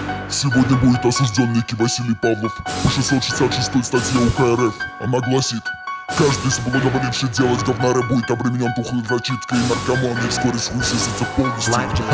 Сегодня будет осужден некий Василий Павлов по 666 статье УК РФ. Она гласит: каждый, соблаговоливший делать говнары, будет обременен тухлой дрочиткой, и наркоман вскоре свысосется полностью.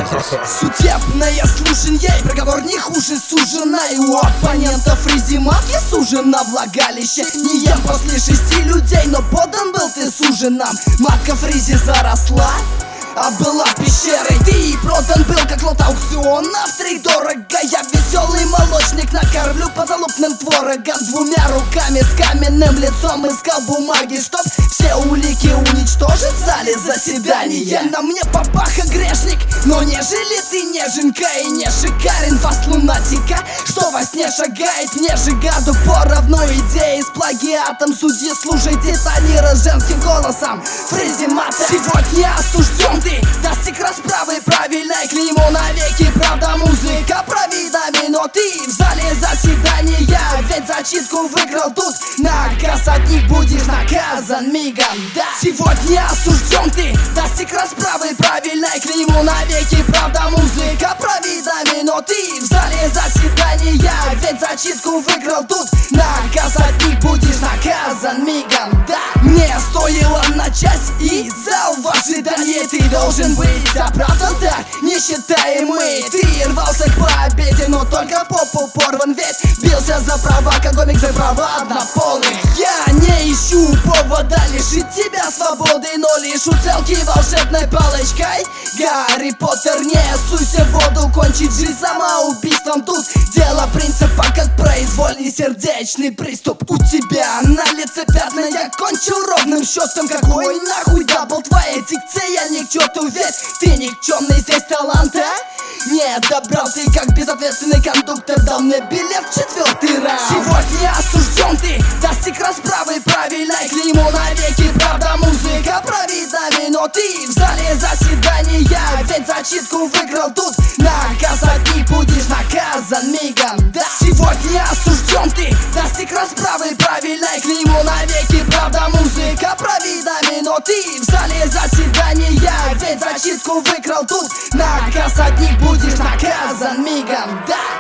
Судебное слушанье, приговор не хуже сужена. И у оппонентов резимат я сужен на влагалище. Не ем после 6 людей, но подан был ты суженам. Матка фризи заросла, а была пещерой. Ты продан был как лот аукциона втридорого. Я веселый молочник, накормлю подзалупным творогом. Двумя руками с каменным лицом искал бумаги, чтоб все улики уничтожить в зале заседания. На мне папаха грешник, но нежели ты неженка и не шикарен. Фаст лунатика, что во сне шагает, мне же гаду по равной идее. С плагиатом судьи слушайте Танира женским голосом. Фризи мата, сегодня осужден ты, достиг расправы правильной, клеймо навеки. Правда, музыка провидами, но ты в зале заседания. Ведь зачитку выиграл тут, наказ от них будешь наказан мигом. Да, сегодня осужден ты, достиг расправы правильной, клеймо навеки. Правда, музыка провидами, но ты в зале заседания. Ведь зачитку выиграл тут, наказ от них будешь наказан мигом. Да, мне стоило начать и зал в ожидании. Ты должен быть оправдан так, несчитаемый. Ты рвался к победе, но только попу порван. Ведь бился за права, как гомик за права однополых. Я не ищу повода лишить тебя свободы, но лишь уцелки волшебной палочкой. Гарри Поттер, не суйся в воду, кончить жизнь самоубийством. Тут дело принципа, как произвольный сердечный приступ. У тебя на лице пятна, я кончил ровным счетом. Какой нахуй дабл, твоя дикция не к черту, ведь ты никчемный здесь талант, а? Не добрал ты, как безответственный кондуктор, дал мне билет в 4-й раунд. Сегодня осужден ты, достиг расправы правильной, клеймо навеки. Правда, музыка провидами, но ты в зале заседания. Ведь зачитку выиграл тут, наказ от них будешь наказан мигом. Да, сегодня осужден ты, достиг расправы правильной, клеймо навеки. Правда, музыка провидами, но ты в зале заседания. Ведь зачитку выиграл тут, наказ от них будешь наказан мигом. Да.